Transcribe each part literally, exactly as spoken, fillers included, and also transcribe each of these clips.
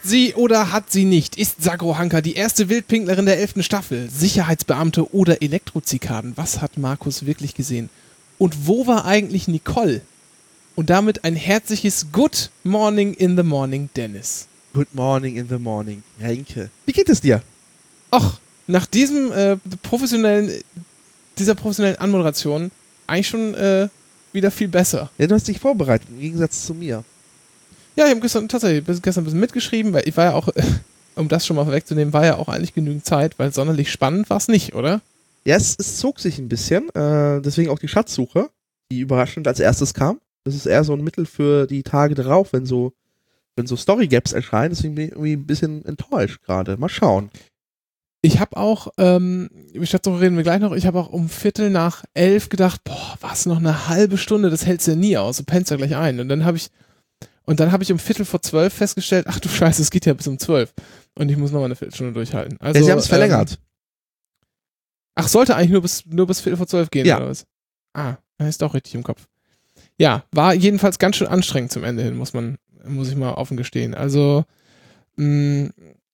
sie oder hat sie nicht? Ist Sagrohanka die erste Wildpinklerin der elften Staffel? Sicherheitsbeamte oder Elektrozikaden? Was hat Markus wirklich gesehen? Und wo war eigentlich Nicole? Und damit ein herzliches Good Morning in the Morning, Dennis. Good morning in the morning, Henke. Wie geht es dir? Ach, nach diesem äh, professionellen, dieser professionellen Anmoderation eigentlich schon äh, wieder viel besser. Ja, du hast dich vorbereitet, im Gegensatz zu mir. Ja, ich habe gestern tatsächlich bis gestern ein bisschen mitgeschrieben, weil ich war ja auch, um das schon mal vorwegzunehmen, war ja auch eigentlich genügend Zeit, weil sonderlich spannend war es nicht, oder? Ja, es, es zog sich ein bisschen, äh, deswegen auch die Schatzsuche, die überraschend als erstes kam. Das ist eher so ein Mittel für die Tage darauf, wenn so, wenn so Story-Gaps erscheinen, deswegen bin ich irgendwie ein bisschen enttäuscht gerade. Mal schauen. Ich habe auch, ähm, über Schatzsuche reden wir gleich noch, ich habe auch um Viertel nach elf gedacht, boah, was, noch eine halbe Stunde, das hältst du ja nie aus, du pennst ja gleich ein. Und dann habe ich Und dann habe ich um Viertel vor zwölf festgestellt, ach du Scheiße, es geht ja bis um zwölf. Und ich muss noch mal eine Viertelstunde durchhalten. Also, ja, sie haben es verlängert. Ähm, ach, sollte eigentlich nur bis, nur bis Viertel vor zwölf gehen, ja. oder was? Ah, dann ist doch richtig im Kopf. Ja, war jedenfalls ganz schön anstrengend zum Ende hin, muss man, muss ich mal offen gestehen. Also, mh,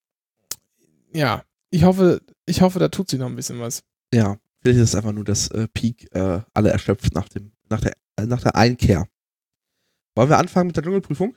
ja, ich hoffe, ich hoffe, da tut sie noch ein bisschen was. Ja, vielleicht ist es einfach nur das äh, Peak äh, alle erschöpft nach dem, nach der, äh, nach der Einkehr. Wollen wir anfangen mit der Dschungelprüfung?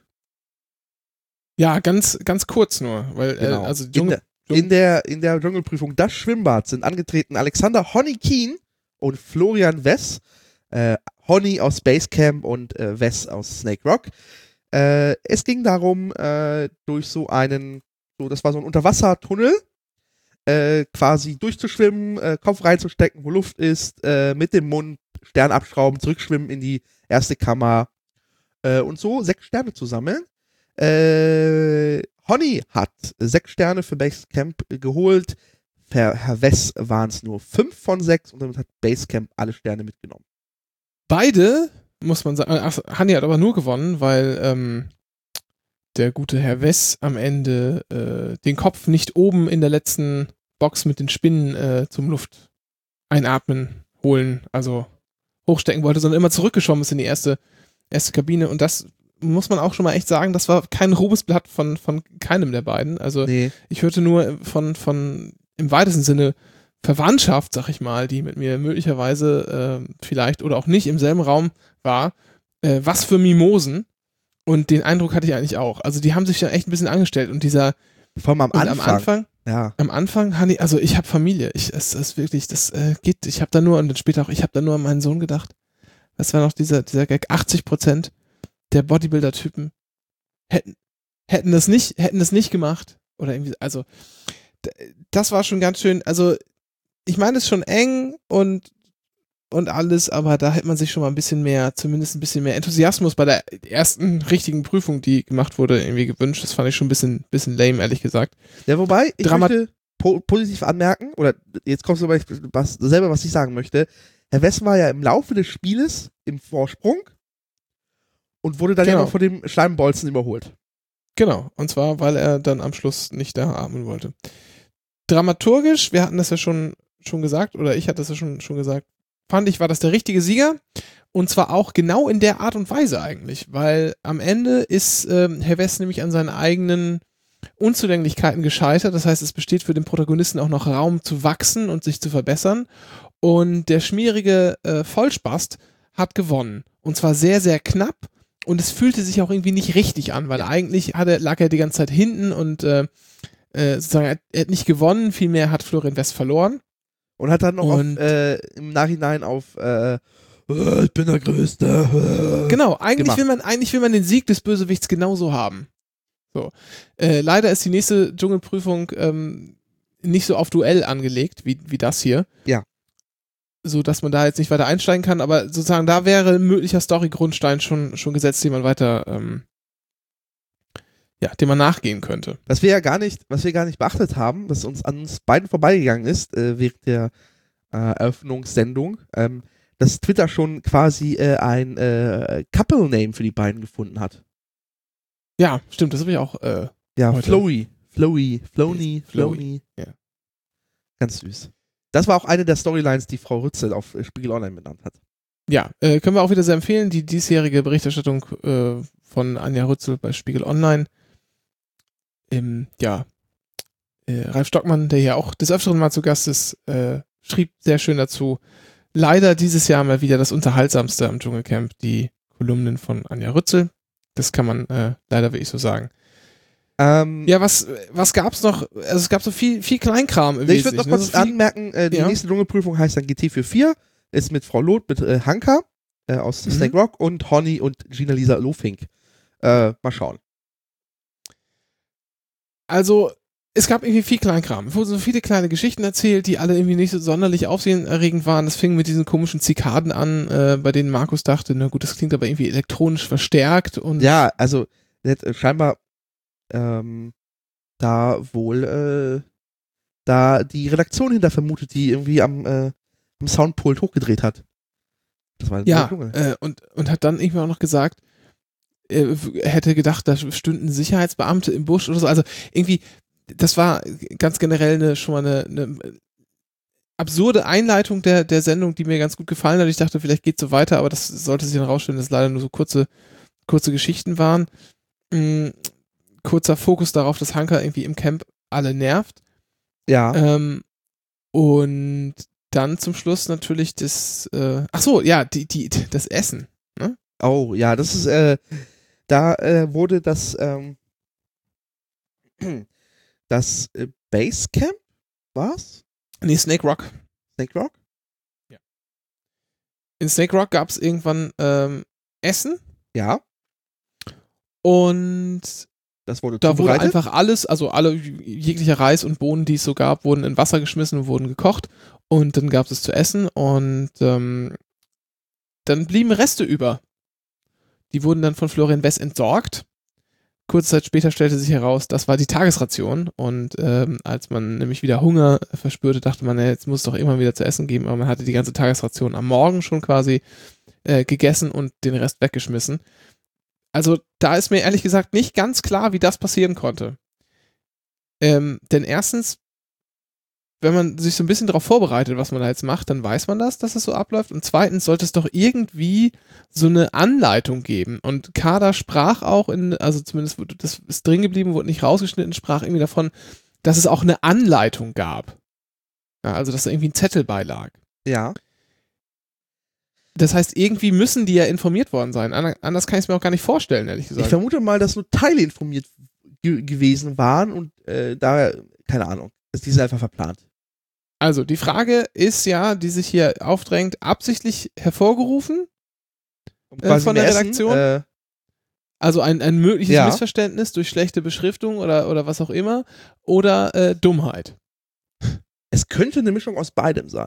Ja, ganz, ganz kurz nur, weil, genau. äh, also Dschungel, in, der, in, der, in der Dschungelprüfung Das Schwimmbad sind angetreten Alexander Honey Keen und Florian Wess. Äh, Honey aus Basecamp und äh, Wess aus Snake Rock. Äh, es ging darum, äh, durch so einen, so das war so ein Unterwassertunnel, äh, quasi durchzuschwimmen, äh, Kopf reinzustecken, wo Luft ist, äh, mit dem Mund, Stern abschrauben, zurückschwimmen in die erste Kammer, Äh, und so sechs Sterne zu sammeln. Äh, Honey hat sechs Sterne für Basecamp geholt. Für Herr Wess waren es nur fünf von sechs und damit hat Basecamp alle Sterne mitgenommen. Beide, muss man sagen, ach, Honey hat aber nur gewonnen, weil ähm, der gute Herr Wess am Ende äh, den Kopf nicht oben in der letzten Box mit den Spinnen äh, zum Luft einatmen, holen, also hochstecken wollte, sondern immer zurückgeschwommen ist in die erste erste Kabine und das muss man auch schon mal echt sagen, das war kein Ruhmesblatt von, von keinem der beiden. Also nee. Ich hörte nur von, von im weitesten Sinne Verwandtschaft, sag ich mal, die mit mir möglicherweise äh, vielleicht oder auch nicht im selben Raum war, äh, was für Mimosen, und den Eindruck hatte ich eigentlich auch. Also die haben sich ja echt ein bisschen angestellt und dieser Vor allem am und Anfang. am Anfang ja. Am Anfang, Honey, also ich habe Familie, ich, es ist wirklich, das äh, geht, ich habe da nur, und dann später auch, ich habe da nur an meinen Sohn gedacht. Was war noch dieser, dieser Gag? achtzig Prozent der Bodybuilder-Typen hätten, hätten das nicht, hätten das nicht gemacht. Oder irgendwie, also, das war schon ganz schön, also, ich meine, es ist schon eng und, und alles, aber da hätte man sich schon mal ein bisschen mehr, zumindest ein bisschen mehr Enthusiasmus bei der ersten richtigen Prüfung, die gemacht wurde, irgendwie gewünscht. Das fand ich schon ein bisschen, bisschen lame, ehrlich gesagt. Ja, wobei, ich Dramat- möchte po- positiv anmerken, oder jetzt kommst du aber was, selber, was ich sagen möchte. Herr Wess war ja im Laufe des Spieles im Vorsprung und wurde dann Genau. ja noch von dem Schleimbolzen überholt. Genau, und zwar, weil er dann am Schluss nicht da atmen wollte. Dramaturgisch, wir hatten das ja schon, schon gesagt, oder ich hatte das ja schon, schon gesagt, fand ich, war das der richtige Sieger, und zwar auch genau in der Art und Weise eigentlich, weil am Ende ist ähm, Herr Wess nämlich an seinen eigenen Unzulänglichkeiten gescheitert, das heißt, es besteht für den Protagonisten auch noch Raum zu wachsen und sich zu verbessern. Und der schmierige äh, Vollspast hat gewonnen. Und zwar sehr, sehr knapp. Und es fühlte sich auch irgendwie nicht richtig an, weil eigentlich hatte, lag er die ganze Zeit hinten und äh, äh, sozusagen, er, er hat nicht gewonnen, vielmehr hat Florian Wess verloren. Und hat dann noch auf, Und äh, im Nachhinein auf äh, ich bin der Größte. Genau, eigentlich gemacht. will man, eigentlich will man den Sieg des Bösewichts genauso haben. So. Äh, leider ist die nächste Dschungelprüfung ähm, nicht so auf Duell angelegt, wie, wie das hier. Ja. So dass man da jetzt nicht weiter einsteigen kann, aber sozusagen da wäre ein möglicher Story-Grundstein schon, schon gesetzt, den man weiter, ähm, ja, dem man nachgehen könnte. Was wir ja gar nicht, was wir gar nicht beachtet haben, was uns an uns beiden vorbeigegangen ist, äh, während der äh, Eröffnungssendung, ähm, dass Twitter schon quasi äh, ein äh, Couple-Name für die beiden gefunden hat. Ja, stimmt, das habe ich auch, äh, Ja, heute. Flowy, Flowy, Flony, Flowy, Flony. ja. Ganz süß. Das war auch eine der Storylines, die Frau Rützel auf Spiegel Online benannt hat. Ja, äh, können wir auch wieder sehr empfehlen, die diesjährige Berichterstattung äh, von Anja Rützel bei Spiegel Online. ähm, ja, äh, Ralf Stockmann, der ja auch des Öfteren mal zu Gast ist, äh, schrieb sehr schön dazu. Leider dieses Jahr mal wieder das Unterhaltsamste am Dschungelcamp, die Kolumnen von Anja Rützel. Das kann man äh, leider wirklich so sagen. Ähm, Ja, was, was gab's noch? Also es gab so viel, viel Kleinkram im ich würde noch Wesentlichen, kurz ne? So viel- anmerken, äh, die ja. nächste Dschungelprüfung heißt dann G T vierundvierzig, ist mit Frau Loth, mit äh, Hanka äh, aus Mhm. Snake Rock und Honey und Gina-Lisa Lofink. Äh, mal schauen. Also, es gab irgendwie viel Kleinkram. Es wurden so viele kleine Geschichten erzählt, die alle irgendwie nicht so sonderlich aufsehenerregend waren. Das fing mit diesen komischen Zikaden an, äh, bei denen Markus dachte, na gut, das klingt aber irgendwie elektronisch verstärkt und Ja, also der hat, äh, scheinbar ähm, da wohl äh, da die Redaktion hinter vermutet, die irgendwie am, äh, am Soundpult hochgedreht hat. Das war ja, der Dschungel. äh, und, und hat dann irgendwie auch noch gesagt, er hätte gedacht, da stünden Sicherheitsbeamte im Busch oder so. Also irgendwie, das war ganz generell eine, schon mal eine, eine absurde Einleitung der, der Sendung, die mir ganz gut gefallen hat. Ich dachte, vielleicht geht es so weiter, aber das sollte sich dann rausstellen, dass es leider nur so kurze, kurze Geschichten waren. Mhm. Kurzer Fokus darauf, dass Hanka irgendwie im Camp alle nervt. Ja. Ähm, und dann zum Schluss natürlich das, äh, ach so, ja, die, die, das Essen. Ne? Oh, ja, das ist, äh, da äh, wurde das, ähm, das äh, Basecamp, was? Nee, Snake Rock. Snake Rock? In Snake Rock gab es irgendwann ähm, Essen Ja, und das wurde da wurde zubereitet. einfach alles, also alle jeglicher Reis und Bohnen, die es so gab, wurden in Wasser geschmissen und wurden gekocht und dann gab es zu essen und ähm, dann blieben Reste über. Die wurden dann von Florian Wess entsorgt. Kurze Zeit später stellte sich heraus, das war die Tagesration und ähm, als man nämlich wieder Hunger verspürte, dachte man, ja, jetzt muss es doch immer wieder zu essen geben, aber man hatte die ganze Tagesration am Morgen schon quasi äh, gegessen und den Rest weggeschmissen. Also da ist mir ehrlich gesagt nicht ganz klar, wie das passieren konnte. Ähm, denn erstens, wenn man sich so ein bisschen darauf vorbereitet, was man da jetzt macht, dann weiß man das, dass es so abläuft. Und zweitens sollte es doch irgendwie so eine Anleitung geben. Und Kader sprach auch in, also zumindest das ist drin geblieben, wurde nicht rausgeschnitten, sprach irgendwie davon, dass es auch eine Anleitung gab. Ja, also dass da irgendwie ein Zettel beilag. Ja. Das heißt, irgendwie müssen die ja informiert worden sein. Anders kann ich es mir auch gar nicht vorstellen, ehrlich gesagt. Ich vermute mal, dass nur Teile informiert ge gewesen waren und äh, da, keine Ahnung, ist diese einfach verplant. Also, die Frage ist ja, die sich hier aufdrängt, absichtlich hervorgerufen Um äh, von der Essen, Redaktion? Äh, Also ein, ein mögliches Ja. Missverständnis durch schlechte Beschriftung oder, oder was auch immer oder äh, Dummheit. es könnte eine Mischung aus beidem sein.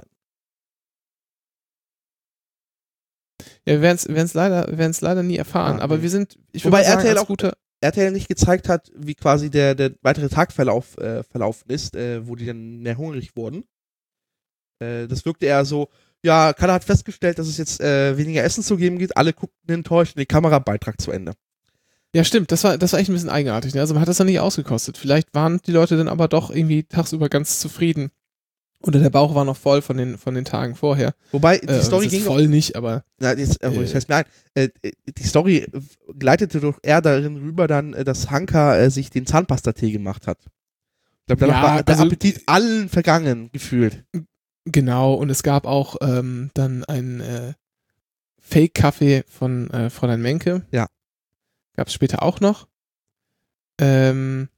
Ja, wir werden es leider, leider nie erfahren, Ah, aber nee. wir sind, ich Wobei würde sagen, R T L als auch- guter, R T L nicht gezeigt hat, wie quasi der, der weitere Tagverlauf äh, verlaufen ist, äh, wo die dann mehr hungrig wurden. Äh, das wirkte eher so, ja, Kader hat festgestellt, dass es jetzt äh, weniger Essen zu geben gibt, alle guckten enttäuscht, den Kamerabeitrag zu Ende. ja stimmt, das war, das war echt ein bisschen eigenartig, ne? Also man hat das dann nicht ausgekostet. Vielleicht waren die Leute dann aber doch irgendwie tagsüber ganz zufrieden. Oder der Bauch war noch voll von den, von den Tagen vorher. Wobei, die Äh, Story das ist ging voll nicht, aber Na, jetzt, äh, Äh. ich fällt mir ein. Äh, die Story gleitete doch eher darin rüber, dann, äh, dass Hanka äh, sich den Zahnpastatee gemacht hat. Ich glaube, danach Ja, war der also- Appetit allen vergangen, gefühlt. genau, und es gab auch ähm, dann einen äh, Fake-Kaffee von äh, Fräulein Menke. Ja. Gab es später auch noch. Ähm,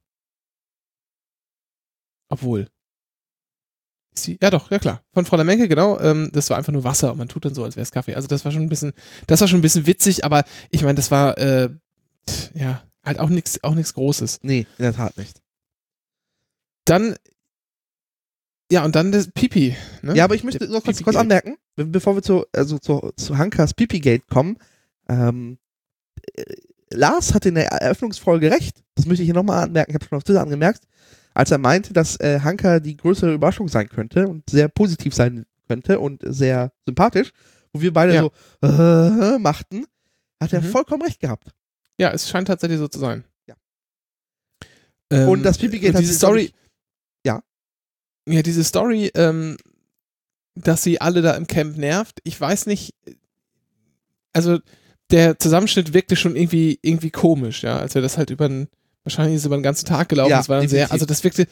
obwohl. Ist die, ja doch, ja klar. Von Fräulein Menke, genau. Ähm, das war einfach nur Wasser und man tut dann so, als wäre es Kaffee. Also das war schon ein bisschen, das war schon ein bisschen witzig, aber ich meine, das war äh, ja halt auch nichts auch nichts Großes. Nee, in der Tat nicht. Dann ja, und dann das Pipi. Ne? Ja, aber ich möchte Der noch kurz, Pipi-Gate. kurz anmerken, be- bevor wir zu, also zu, zu Hankas Pipi-Gate kommen, ähm, äh, Lars hatte in der Eröffnungsfolge recht, das möchte ich hier nochmal anmerken, ich habe schon auf Twitter angemerkt, als er meinte, dass äh, Hanka die größere Überraschung sein könnte und sehr positiv sein könnte und sehr sympathisch, wo wir beide Ja. so äh, machten, hat er Mhm. vollkommen recht gehabt. Ja, es scheint tatsächlich so zu sein. Ja. Ähm, Und das Pipi-Gate und hat diese sich, glaub Story. ich- ja. Ja, diese Story, ähm, dass sie alle da im Camp nervt, ich weiß nicht. Also der Zusammenschnitt wirkte schon irgendwie irgendwie komisch, ja, als wir das halt über ein wahrscheinlich ist es über den ganzen Tag gelaufen. Ja, Das war dann sehr, definitiv. also das wirkte,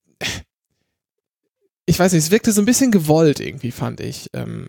ich weiß nicht, es wirkte so ein bisschen gewollt irgendwie, fand ich, ähm,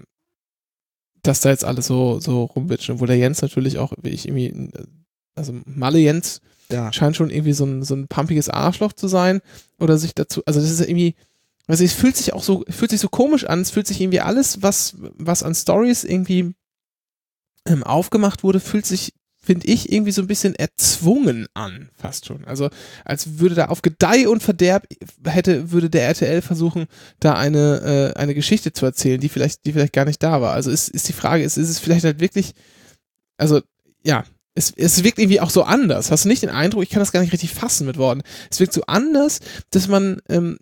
dass da jetzt alles so, so rumwitschen, wo der Jens natürlich auch, wie ich irgendwie, also Malle Jens Ja. scheint schon irgendwie so ein, so ein pumpiges Arschloch zu sein oder sich dazu, also das ist ja irgendwie, also es fühlt sich auch so, fühlt sich so komisch an, es fühlt sich irgendwie alles, was, was an Stories irgendwie ähm, aufgemacht wurde, fühlt sich, finde ich, irgendwie so ein bisschen erzwungen an, fast schon. Also als würde da auf Gedeih und Verderb hätte, würde der R T L versuchen, da eine, äh, eine Geschichte zu erzählen, die vielleicht, die vielleicht gar nicht da war. Also ist, ist die Frage, ist, ist es vielleicht halt wirklich, also ja, es, es wirkt irgendwie auch so anders. Hast du nicht den Eindruck, ich kann das gar nicht richtig fassen mit Worten, es wirkt so anders, dass man ähm,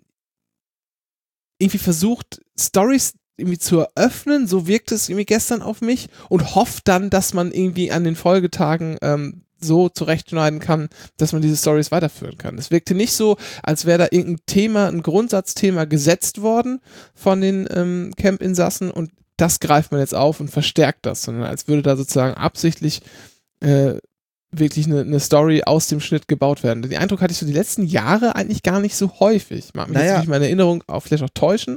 irgendwie versucht, Stories irgendwie zu eröffnen, so wirkt es irgendwie gestern auf mich und hofft dann, dass man irgendwie an den Folgetagen ähm, so zurechtschneiden kann, dass man diese Stories weiterführen kann. Es wirkte nicht so, als wäre da irgendein Thema, ein Grundsatzthema gesetzt worden von den ähm, Camp-Insassen und das greift man jetzt auf und verstärkt das, sondern als würde da sozusagen absichtlich äh, wirklich eine, eine Story aus dem Schnitt gebaut werden. Den Eindruck hatte ich so die letzten Jahre eigentlich gar nicht so häufig. Mag mich Naja. jetzt durch meine Erinnerung auch vielleicht auch täuschen.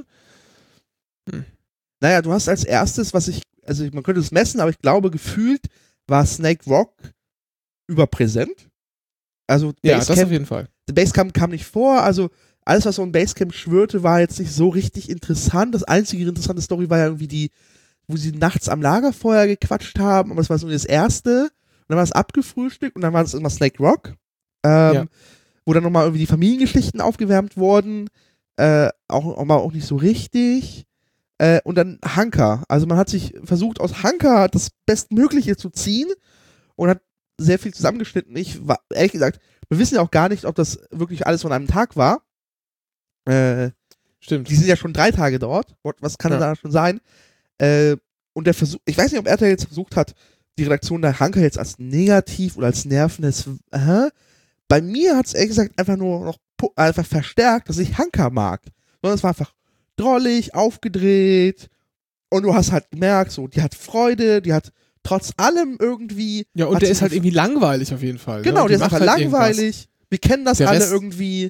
Hm. Naja, du hast als erstes, was ich, also man könnte es messen, aber ich glaube, gefühlt war Snake Rock überpräsent. Also Ja, das auf Basecamp, jeden Fall. der Basecamp kam nicht vor, also alles, was so ein Basecamp schwörte, war jetzt nicht so richtig interessant. Das einzige interessante Story war ja irgendwie die, wo sie nachts am Lagerfeuer gequatscht haben, aber das war so das erste. Und dann war es abgefrühstückt und dann war es immer Snake Rock, ähm, Ja. wo dann nochmal irgendwie die Familiengeschichten aufgewärmt wurden, äh, auch, auch mal auch nicht so richtig. Äh, und dann Hunker. Also man hat sich versucht, aus Hunker das Bestmögliche zu ziehen und hat sehr viel zusammengeschnitten. Ich war, ehrlich gesagt, wir wissen ja auch gar nicht, ob das wirklich alles von einem Tag war. Äh, Stimmt. die sind ja schon drei Tage dort. Was kann Ja. da schon sein? Äh, und der Versuch, ich weiß nicht, ob R T L jetzt versucht hat, die Redaktion der Hunker jetzt als negativ oder als nervendes, äh, bei mir hat es ehrlich gesagt einfach nur noch pu- einfach verstärkt, dass ich Hunker mag. Sondern es war einfach drollig, aufgedreht und du hast halt gemerkt, so, die hat Freude, die hat trotz allem irgendwie. Ja, und hat der sie ist halt eine- irgendwie langweilig auf jeden Fall. Genau, ne? Und der die ist macht einfach halt irgendwas. langweilig. Wir kennen das Der alle Rest- irgendwie.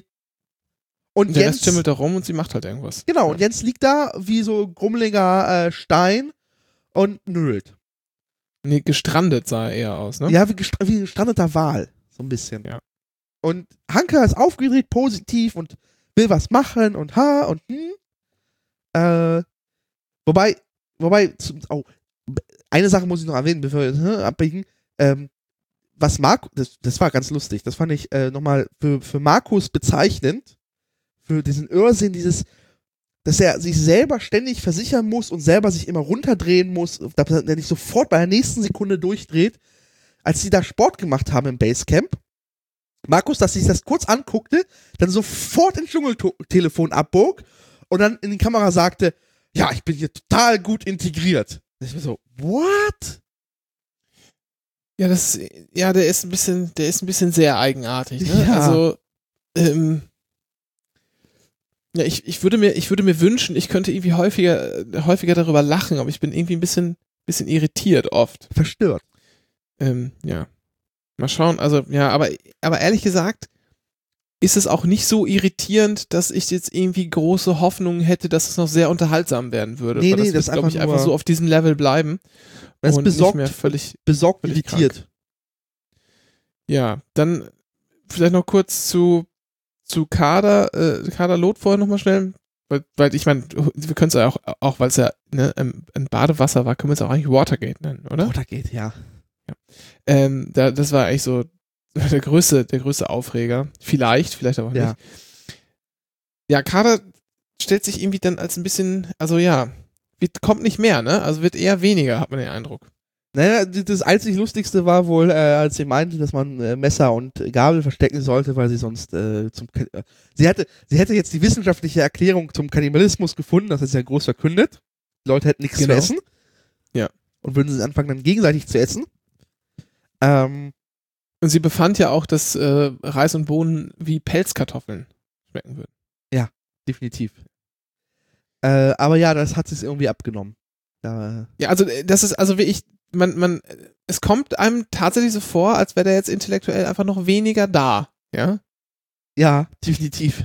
Und Und der Jens, Rest schimmelt da rum und sie macht halt irgendwas. genau, Ja. und Jens liegt da wie so grummeliger äh, Stein und nölt. Nee, gestrandet sah er eher aus, ne? Ja, wie, gestra wie ein gestrandeter Wal. So ein bisschen. Ja. Und Hunker ist aufgedreht, positiv und will was machen und ha und hm. Äh, wobei, wobei, zum, oh, eine Sache muss ich noch erwähnen, bevor wir hm, abbiegen. Ähm, was Markus, das, das war ganz lustig, das fand ich äh, nochmal für, für Markus bezeichnend, für diesen Irrsinn, dieses, dass er sich selber ständig versichern muss und selber sich immer runterdrehen muss, dass er nicht sofort bei der nächsten Sekunde durchdreht, als sie da Sport gemacht haben im Basecamp. Markus, dass sich das kurz anguckte, dann sofort ins Dschungeltelefon abbog und dann in die Kamera sagte, ja, ich bin hier total gut integriert. Und ich bin so, what? Ja, das, ja, der ist ein bisschen, der ist ein bisschen sehr eigenartig, ne? Ja. Also, ähm, ja, ich, ich würde mir, ich würde mir wünschen, ich könnte irgendwie häufiger, häufiger darüber lachen, aber ich bin irgendwie ein bisschen, bisschen irritiert oft. Verstört. Ähm, ja. Mal schauen, also, ja, aber, aber ehrlich gesagt, ist es auch nicht so irritierend, dass ich jetzt irgendwie große Hoffnungen hätte, dass es noch sehr unterhaltsam werden würde. Nee, Weil nee, das das wird, ist glaube ich, einfach einfach nur- so auf diesem Level bleiben. Das ist und besorgt, nicht mehr völlig, besorgt völlig irritiert. ja, dann vielleicht noch kurz zu, zu Kader, äh, Kader Lot vorher nochmal schnell, weil, weil ich meine, wir können es ja auch, auch weil es ja ne, ein ein Badewasser war, können wir es auch eigentlich Watergate nennen, oder? Watergate, ja. Ähm, da, das war eigentlich so der größte, der größte Aufreger. Vielleicht, vielleicht aber auch Ja. nicht. Ja, Kader stellt sich irgendwie dann als ein bisschen, also ja, wird, kommt nicht mehr, ne? Also wird eher weniger, hat man den Eindruck. Naja, das einzig Lustigste war wohl, äh, als sie meinte, dass man äh, Messer und Gabel verstecken sollte, weil sie sonst äh, zum Kan- äh, sie hätte, sie hätte jetzt die wissenschaftliche Erklärung zum Kannibalismus gefunden, das ist ja groß verkündet. Die Leute hätten nichts Genau. zu essen. Ja. Und würden sie anfangen, dann gegenseitig zu essen. Ähm, Und sie befand ja auch, dass äh, Reis und Bohnen wie Pelzkartoffeln schmecken würden. definitiv. Äh, aber ja, das hat sich irgendwie abgenommen. Da, Ja, also äh, das ist, also wie ich, man, man, es kommt einem tatsächlich so vor, als wäre der jetzt intellektuell einfach noch weniger da. ja? Ja, definitiv.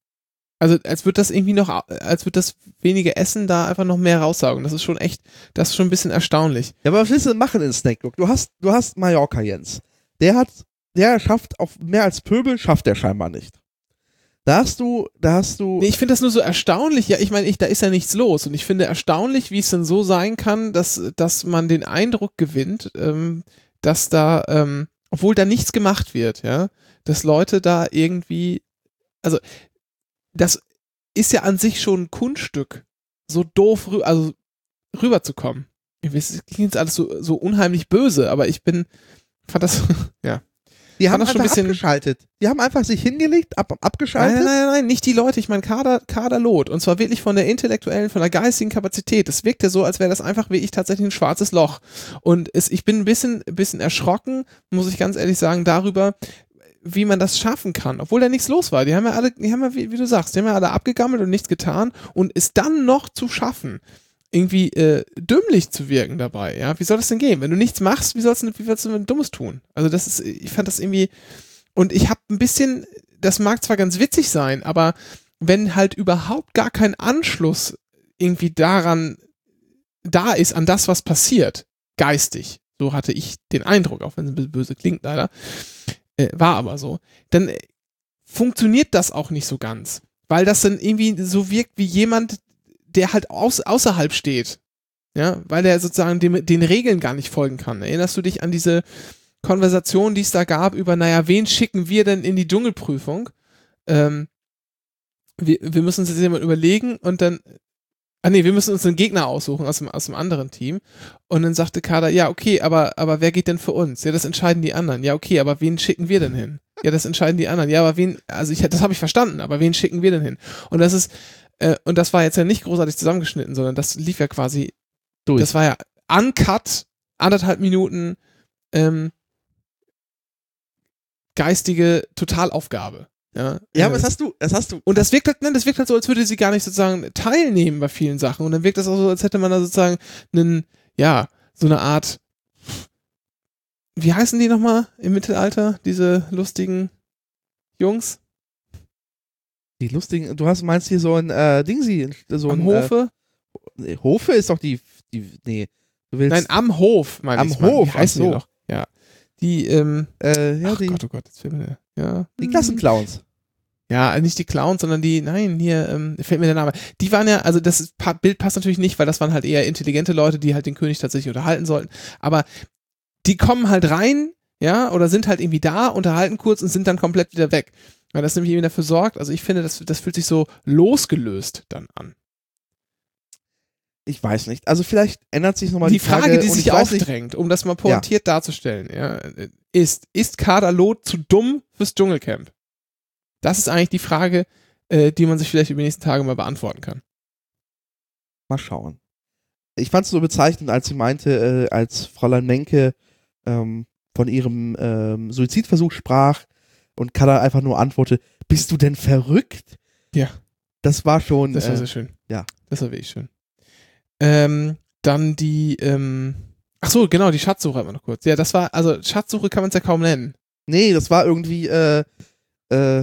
Also als würde das irgendwie noch, als würde das wenige Essen da einfach noch mehr raussaugen. Das ist schon echt, das ist schon ein bisschen erstaunlich. Ja, aber was willst du denn machen in Snake Rock? Du hast, du hast Mallorca Jens. Der hat, der schafft auf mehr als Pöbel, schafft der scheinbar nicht. Da hast du, da hast du. Nee, ich finde das nur so erstaunlich. Ja, ich meine, ich, da ist ja nichts los. Und ich finde erstaunlich, wie es dann so sein kann, dass, dass man den Eindruck gewinnt, ähm, dass da, ähm, obwohl da nichts gemacht wird, ja, dass Leute da irgendwie, also das ist ja an sich schon ein Kunststück, so doof rü- also rüberzukommen. Ich weiß, das klingt jetzt alles so, so unheimlich böse, aber ich bin, fand das, ja. Die haben das schon einfach ein bisschen abgeschaltet. Die haben einfach sich hingelegt, ab, abgeschaltet. Nein, nein, nein, nein, nicht die Leute. Ich meine Kader, Kaderlot. Und zwar wirklich von der intellektuellen, von der geistigen Kapazität. Es wirkt ja so, als wäre das einfach wie ich tatsächlich ein schwarzes Loch. Und es, ich bin ein bisschen, ein bisschen erschrocken, muss ich ganz ehrlich sagen, darüber, wie man das schaffen kann. Obwohl da nichts los war. Die haben ja alle, die haben ja, wie, wie du sagst, die haben ja alle abgegammelt und nichts getan. Und es dann noch zu schaffen, irgendwie äh, dümmlich zu wirken dabei. Ja, wie soll das denn gehen? Wenn du nichts machst, wie sollst du, wie sollst du denn Dummes tun? Also das ist, ich fand das irgendwie. Und ich habe ein bisschen, das mag zwar ganz witzig sein, aber wenn halt überhaupt gar kein Anschluss irgendwie daran da ist, an das, was passiert, geistig, so hatte ich den Eindruck, auch wenn es ein bisschen böse klingt leider, äh, war aber so, dann äh, funktioniert das auch nicht so ganz, weil das dann irgendwie so wirkt wie jemand, der halt aus, außerhalb steht, ja, weil der sozusagen dem, den Regeln gar nicht folgen kann. Erinnerst du dich an diese Konversation, die es da gab über, naja, wen schicken wir denn in die Dschungelprüfung? Ähm, wir, wir müssen uns jetzt jemand überlegen und dann, ah nee, wir müssen uns einen Gegner aussuchen aus dem, aus dem anderen Team. Und dann sagte Kader, ja, okay, aber, aber wer geht denn für uns? Ja, das entscheiden die anderen. Ja, okay, aber wen schicken wir denn hin? Ja, das entscheiden die anderen. Ja, aber wen, also ich, das habe ich verstanden, aber wen schicken wir denn hin? Und das ist, äh, und das war jetzt ja nicht großartig zusammengeschnitten, sondern das lief ja quasi durch. Das war ja uncut, anderthalb Minuten, ähm, geistige Totalaufgabe. Ja, ja, aber das hast du, das hast du. Und das wirkt halt, ne, das wirkt halt so, als würde sie gar nicht sozusagen teilnehmen bei vielen Sachen. Und dann wirkt das auch so, als hätte man da sozusagen einen, ja, so eine Art, wie heißen die nochmal im Mittelalter, diese lustigen Jungs? Die lustigen, du hast, meinst hier so ein, äh, Dingsi, so am ein. Hofe? Äh, nee, Hofe ist doch die, die, nee. Du willst, Nein, am Hof, meine am ich. Am Hof, wie heißen ach so. die noch? Ja. Die, ähm, äh, ja, ach die, Gott, oh Gott, jetzt fällt mir der, ja. die Klassenclowns. Ja, nicht die Clowns, sondern die, nein, hier, ähm, fällt mir der Name. Die waren ja, also das Bild passt natürlich nicht, weil das waren halt eher intelligente Leute, die halt den König tatsächlich unterhalten sollten. Aber die kommen halt rein, ja, oder sind halt irgendwie da, unterhalten kurz und sind dann komplett wieder weg. Weil das nämlich eben dafür sorgt, also ich finde, das, das fühlt sich so losgelöst dann an. Ich weiß nicht. Also vielleicht ändert sich nochmal die, die Frage. Frage, die und sich ich weiß aufdrängt, um das mal pointiert ja. darzustellen, ja, ist, ist Kader Loth zu dumm fürs Dschungelcamp? Das ist eigentlich die Frage, äh, die man sich vielleicht über die nächsten Tage mal beantworten kann. Mal schauen. Ich fand es so bezeichnend, als sie meinte, äh, als Fräulein Menke ähm, von ihrem ähm, Suizidversuch sprach und Kader einfach nur antwortete, bist du denn verrückt? Ja. Das war schon... Das war äh, sehr schön. Ja. Das war wirklich schön. Ähm, dann die, ähm, ach so, genau, die Schatzsuche hatten wir noch kurz. Ja, das war, also Schatzsuche kann man es ja kaum nennen. Nee, das war irgendwie, äh, äh,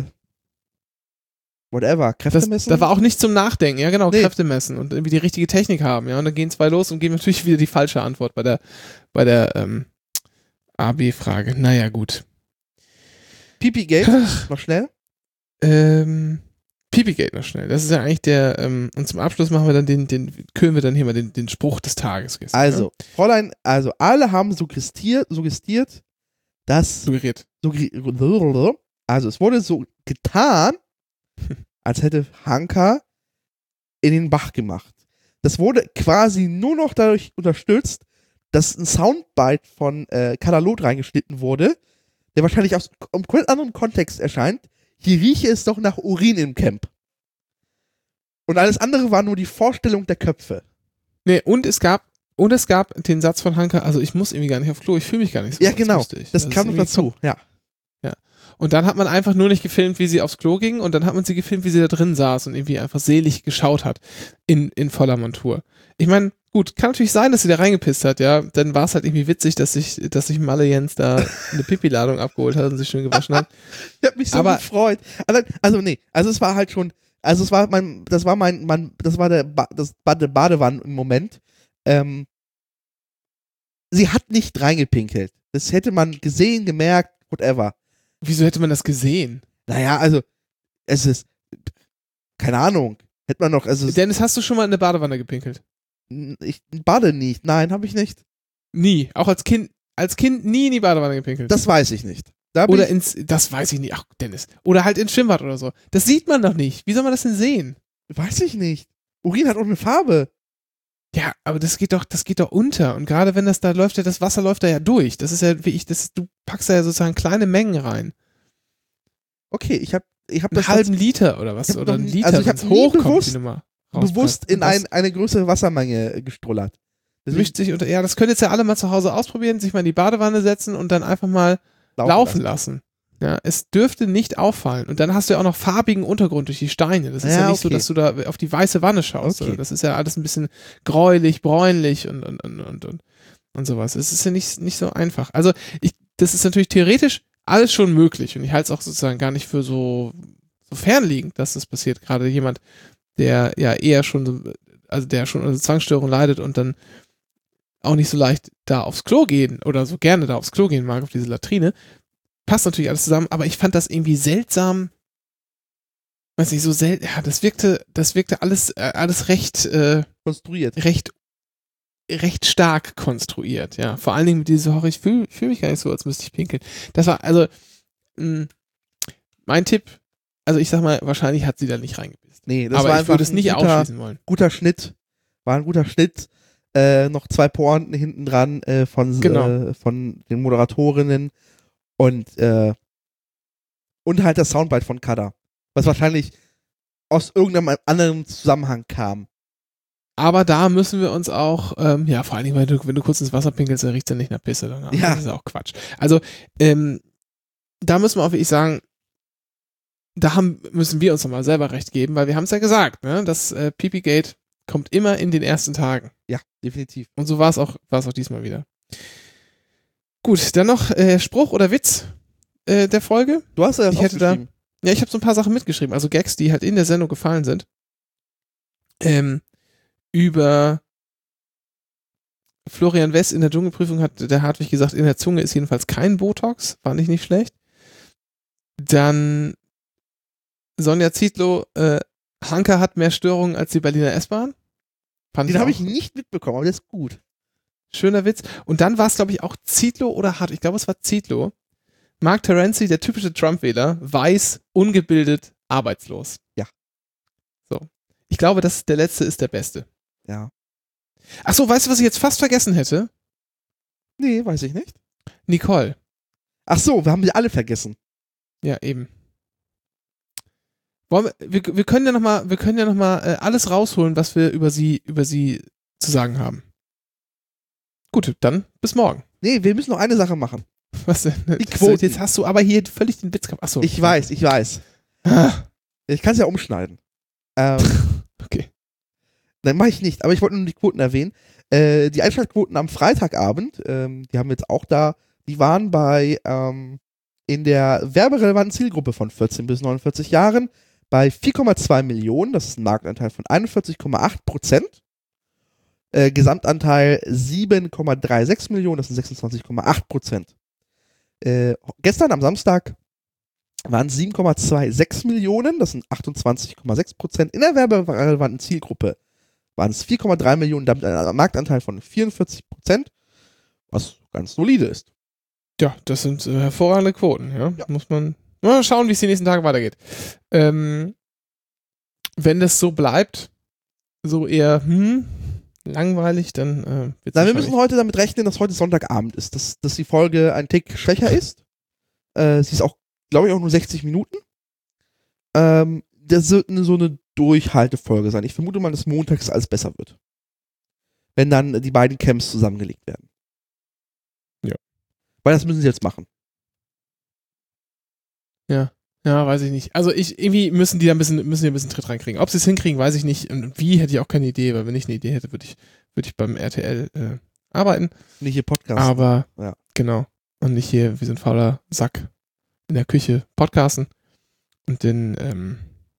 whatever, Kräfte messen? Das, da war auch nicht zum Nachdenken, ja genau, nee. Kräfte messen und irgendwie die richtige Technik haben, ja, und dann gehen zwei los und geben natürlich wieder die falsche Antwort bei der, bei der, ähm, A B-Frage. Naja, gut. Pipi-Gate, noch schnell. Ähm, Pipi-Gate noch schnell. Das ist ja eigentlich der, ähm, und zum Abschluss machen wir dann den, den, kühlen wir dann hier mal den, den Spruch des Tages. Gestern, also, ja? Fräulein, also alle haben suggestiert, suggestiert, dass, suggeriert. Suggeriert, also es wurde so getan, als hätte Hanka in den Bach gemacht. Das wurde quasi nur noch dadurch unterstützt, dass ein Soundbite von äh, Kader Loth reingeschnitten wurde, der wahrscheinlich aus einem komplett anderen Kontext erscheint. Hier rieche es doch nach Urin im Camp. Und alles andere war nur die Vorstellung der Köpfe. Nee, und es gab, und es gab den Satz von Hanka, also ich muss irgendwie gar nicht auf Klo, ich fühle mich gar nicht so. Ja, genau. lustig. Das, das kam noch dazu, ja. Ja. Und dann hat man einfach nur nicht gefilmt, wie sie aufs Klo ging und dann hat man sie gefilmt, wie sie da drin saß und irgendwie einfach selig geschaut hat in, in voller Montur. Ich meine, gut, kann natürlich sein, dass sie da reingepisst hat, ja. Dann war es halt irgendwie witzig, dass sich, dass sich Malle Jens da eine Pipi-Ladung abgeholt hat und sich schön gewaschen hat. Ich hab mich so Aber- gefreut. Also, also nee, also es war halt schon, also es war mein, das war mein, mein das war der, ba das Bade Badewanne im Moment. Ähm, sie hat nicht reingepinkelt. Das hätte man gesehen, gemerkt, whatever. Wieso hätte man das gesehen? Naja, also, es ist, keine Ahnung, hätte man noch, also, Dennis, hast du schon mal in eine Badewanne gepinkelt? ich bade nicht, nein, habe ich nicht. Nie. Auch als Kind, als Kind nie in die Badewanne gepinkelt. Das weiß ich nicht. Da bin oder ich, ins, das weiß ich nicht. Ach, Dennis. Oder halt ins Schwimmbad oder so. Das sieht man doch nicht. Wie soll man das denn sehen? weiß ich nicht. Urin hat auch eine Farbe. Ja, aber das geht doch, das geht doch unter. Und gerade wenn das da läuft, ja, das Wasser läuft da ja durch. Das ist ja wie ich, das, du packst da ja sozusagen kleine Mengen rein. Okay, ich habe ich hab Einen das halben Liter oder was? ich hab Oder noch einen nie- Liter, also ich hab wenn's nie hochkommt, bewusst- die Nummer bewusst rauspasst. in Und das ein, eine größere Wassermenge gestrollert. Deswegen mischt sich unter, ja, das könnt ihr jetzt ja alle mal zu Hause ausprobieren, sich mal in die Badewanne setzen und dann einfach mal laufen lassen. Ja, es dürfte nicht auffallen. Und dann hast du ja auch noch farbigen Untergrund durch die Steine. Das ist ja, Ja, nicht so, okay. dass du da auf die weiße Wanne schaust. Okay. Oder? Das ist ja alles ein bisschen gräulich, bräunlich und, und, und, und, und, und sowas. Es ist ja nicht, nicht so einfach. Also, ich, das ist natürlich theoretisch alles schon möglich. Und ich halte es auch sozusagen gar nicht für so, so fernliegend, dass das passiert. Gerade jemand, der ja eher schon, so- also der schon unter Zwangsstörung leidet und dann auch nicht so leicht da aufs Klo gehen oder so gerne da aufs Klo gehen mag, auf diese Latrine. Passt natürlich alles zusammen, aber ich fand das irgendwie seltsam, weiß nicht, so selten, ja, das wirkte, das wirkte alles, äh, alles recht, äh, konstruiert. recht, recht stark konstruiert, ja. Vor allen Dingen mit dieser, oh, ich fühle fühl mich gar nicht so, als müsste ich pinkeln. Das war, also, mh, mein Tipp, also ich sag mal, wahrscheinlich hat sie da nicht reingepisst. Nee, das aber war ich einfach würde es ein nicht guter, ausschließen wollen. guter Schnitt. War ein guter Schnitt. Äh, noch zwei Pointen hinten dran äh, von, Genau. äh, von den Moderatorinnen und äh, und halt das Soundbite von Kada. Was wahrscheinlich aus irgendeinem anderen Zusammenhang kam. Aber da müssen wir uns auch, ähm, ja, vor allen Dingen, wenn du, wenn du kurz ins Wasser pinkelst, dann riecht es ja nicht nach Pisse. Danach. Ja. Das ist ja auch Quatsch. Also, ähm, da müssen wir auch wirklich sagen, da haben, müssen wir uns nochmal selber recht geben, weil wir haben es ja gesagt, ne? Das äh, Pipi-Gate kommt immer in den ersten Tagen. Ja, definitiv. Und so war es auch, war es auch diesmal wieder. Gut, dann noch äh, Spruch oder Witz äh, der Folge. Du hast ja das Ich hätte da- aufgeschrieben. Ja, ich habe so ein paar Sachen mitgeschrieben, also Gags, die halt in der Sendung gefallen sind. Ähm, über Florian Wess in der Dschungelprüfung hat der Hartwig gesagt, in der Zunge ist jedenfalls kein Botox. Fand ich nicht schlecht. Dann Sonja Zietlow, äh, Hanke hat mehr Störungen als die Berliner S-Bahn. Fand Den habe auch ich nicht mitbekommen, aber der ist gut. schöner Witz. Und dann war es, glaube ich, auch Zietlow oder Hart. Ich glaube, es war Zietlow. Mark Terenzi, der typische Trump-Wähler, weiß, ungebildet, arbeitslos. Ja. So. Ich glaube, dass der letzte ist der beste. Ja. Ach so, weißt du, was ich jetzt fast vergessen hätte? Nee, weiß ich nicht. Nicole. Ach so, wir haben die alle vergessen. Ja, eben. Wollen wir, wir, wir können ja nochmal, wir können ja noch mal, äh, alles rausholen, was wir über sie, über sie zu sagen haben. Gut, dann bis morgen. Nee, wir müssen noch eine Sache machen. Was denn? Die Das- Quoten. Jetzt hast du aber hier völlig den Witz gehabt. Achso. Ich weiß, ich weiß. Ah, Ich kann es ja umschneiden. Ähm, okay. Nein, mache ich nicht, aber ich wollte nur die Quoten erwähnen. Äh, die Einschaltquoten am Freitagabend, ähm, die haben wir jetzt auch da, die waren bei ähm, in der werberelevanten Zielgruppe von vierzehn bis neunundvierzig Jahren bei vier Komma zwei Millionen, das ist ein Marktanteil von einundvierzig Komma acht Prozent. Äh, Gesamtanteil sieben Komma sechsunddreißig Millionen, das sind sechsundzwanzig Komma acht Prozent. Äh, gestern am Samstag waren es sieben Komma sechsundzwanzig Millionen, das sind achtundzwanzig Komma sechs Prozent. In der werberelevanten Zielgruppe waren es vier Komma drei Millionen, damit ein Marktanteil von vierundvierzig Prozent, was ganz solide ist. Ja, das sind äh, hervorragende Quoten, ja. Ja. Muss man mal schauen, wie es die nächsten Tage weitergeht. Ähm, wenn das so bleibt, so eher, hm, langweilig, dann äh, wird's Nein, wir wahrscheinlich- müssen heute damit rechnen, dass heute Sonntagabend ist, dass, dass die Folge ein Tick schwächer ist. Äh, sie ist auch, glaube ich, auch nur sechzig Minuten. Ähm, das wird eine, so eine Durchhaltefolge sein. Ich vermute mal, dass montags alles besser wird. Wenn dann die beiden Camps zusammengelegt werden. Ja. Weil das müssen sie jetzt machen. Ja. Ja, weiß ich nicht. Also ich, irgendwie müssen die da ein bisschen, müssen die ein bisschen Tritt reinkriegen. Ob sie es hinkriegen, weiß ich nicht. Und wie, hätte ich auch keine Idee, weil wenn ich eine Idee hätte, würde ich, würde ich beim R T L äh, arbeiten. Nicht hier Podcast. Aber, ja. Genau. Und nicht hier wie so ein fauler Sack in der Küche podcasten. Und dann, ähm,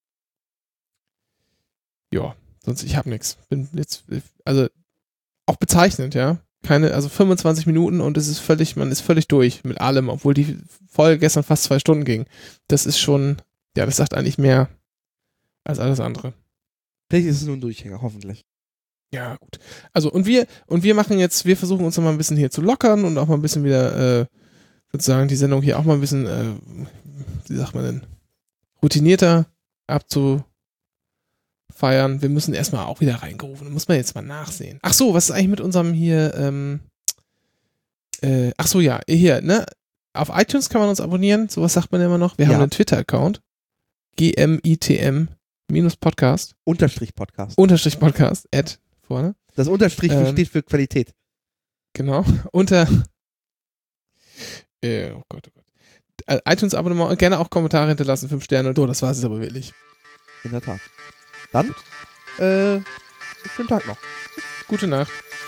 ja, sonst, ich hab nix. Bin jetzt, also, auch bezeichnend, ja. Keine, also fünfundzwanzig Minuten und es ist völlig, man ist völlig durch mit allem, obwohl die Folge gestern fast zwei Stunden ging. Das ist schon, ja, das sagt eigentlich mehr als alles andere. Vielleicht ist es nur ein Durchhänger, hoffentlich. Ja, gut. Also, und wir, und wir machen jetzt, wir versuchen uns noch mal ein bisschen hier zu lockern und auch mal ein bisschen wieder, äh, sozusagen die Sendung hier auch mal ein bisschen, äh, wie sagt man denn, routinierter abzufeiern. Wir müssen erstmal auch wieder reingerufen. Da muss man jetzt mal nachsehen. Ach so, was ist eigentlich mit unserem hier, ähm, äh, ach so, ja, hier, ne? Auf iTunes kann man uns abonnieren, sowas sagt man immer noch. Wir Ja. haben einen Twitter-Account. G M I T M minus Podcast. Unterstrich Podcast. Unterstrich Podcast. Ad vorne. Das Unterstrich Ähm, steht für Qualität. Genau. Unter äh, oh Gott, oh Gott. Äh, iTunes-Abonnement und gerne auch Kommentare hinterlassen, fünf Sterne und so, das war es aber wirklich. In der Tat. Dann, äh, schönen Tag noch. Gute Nacht.